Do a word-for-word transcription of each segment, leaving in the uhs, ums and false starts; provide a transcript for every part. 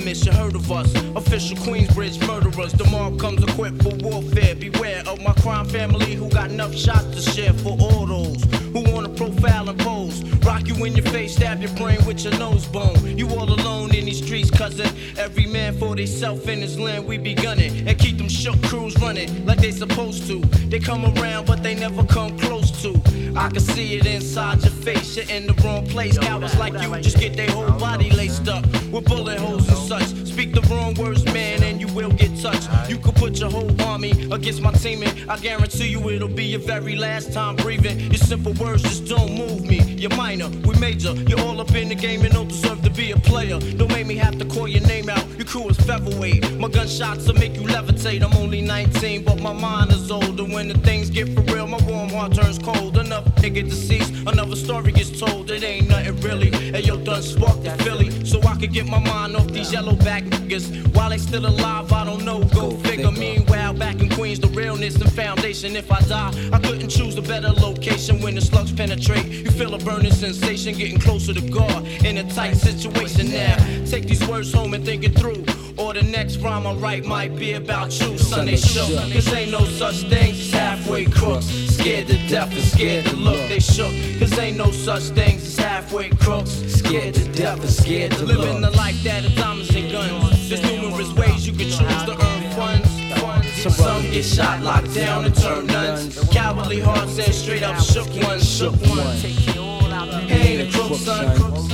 infamous, you heard of us. Official Queensbridge murderers. The mob comes equipped for warfare. Beware of my crime family who got enough shots to share for all those who wanna profile and pose. Rock you in your face, stab your brain with your nose bone. You all alone in these streets, cousin. Every man for theyself in his land, we be gunning. And keep them shook crews running like they supposed to. They come around, but they never come close to. I can see it inside your face, you're in the wrong place. Cowards like you just get their whole body laced up with bullet holes and such. Speak the wrong words, man, and you will get touched. You could put your whole army against my team, and I guarantee you it'll be your very last time breathing. Your simple words just don't move me. You're minor, we major. You're all up in the game and don't deserve to be a player. Don't make me have to call your name out. Your crew is featherweight. My gunshots will make you levitate. I'm only nineteen, but my mind is older. When the things get for real, my warm heart turns cold. Enough nigga deceased, another story gets told. It ain't nothing really. Hey yo, done sparked the Philly, so I could get my mind off these yellow back niggas. While they still alive, I don't know. Go figure. Meanwhile, back in Queens, the realness and foundation. If I die, I couldn't choose a better location. When the slugs penetrate, you feel a burning sensation, getting closer to God in a tight situation. Now, take these words home and think it through. Or the next rhyme I write might be about you. Son, they shook, cause ain't no such thing as halfway crooks. Scared to death and scared to look. They shook, cause ain't no such things as halfway crooks. Scared to death and scared to look. Living the life that is diamonds and guns. There's numerous ways you can choose to earn funds. Some get shot, locked down, and turn nuns. Cowardly hearts and straight up shook ones, shook ones. He ain't a crook, son.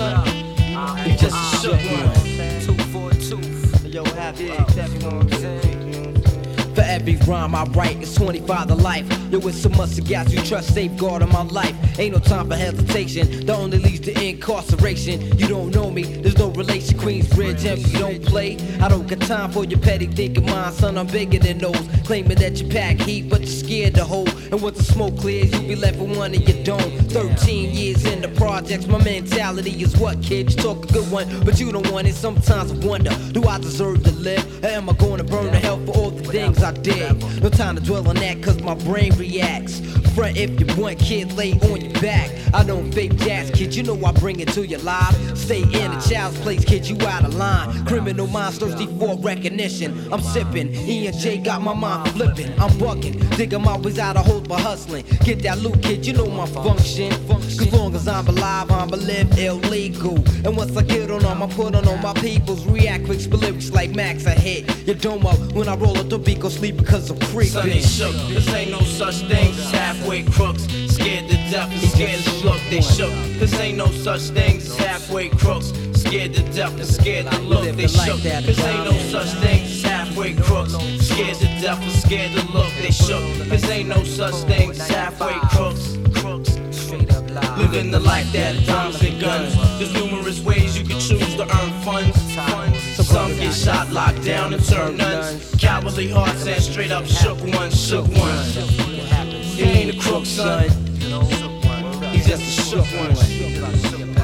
He just a shook one. Two for a tooth. Yo, happy, you know what I'm saying? For every rhyme I write, it's twenty-five to life. Yo, it's so much gas you trust, safeguard in my life. Ain't no time for hesitation, that only leads to incarceration. You don't know me, there's no relation. Queensbridge empty, don't play. I don't got time for your petty thinking, mine, son, I'm bigger than those. Claiming that you pack heat, but you're scared to hold. And once the smoke clears, you be left with one and you don't. Thirteen years in the projects, my mentality is what, kid? You talk a good one, but you don't want it. Sometimes I wonder, do I deserve to live? Or am I gonna burn to hell for all the things I did? No time to dwell on that, cause my brain reacts. Front if you want, kid, lay on your back. I don't fake jazz, kid, you know I bring it to your live. Stay in a child's place, kid, you out of line. Criminal minds thirsty for recognition. I'm sipping, E and J got my mind flipping. I'm bucking, dig 'em always out of hope for hustling. Get that loot, kid, you know my function. Cause long as I'm alive, I'm a live illegal. And once I get on them, I put on all my peoples. React quick, spit lyrics like Max, I hit your dome up. When I roll up the beat, go sleep because I'm creeping. Son, they shook, cause ain't no such thing as halfway crooks. Scared to death and scared to look. They shook, cause ain't no such thing as halfway crooks. Scared to death and scared to look. They shook, cause ain't no such thing as halfway crooks. Scared to death and scared to look. They shook, cause ain't no such thing as halfway crooks. Crooks. Living the life that is diamonds and guns. There's numerous ways you can choose to earn funds. Some get shot, locked down, and turn nuns. Cowardly hearts and straight up shook ones, shook ones. He ain't a crook, son. He's just a shook one.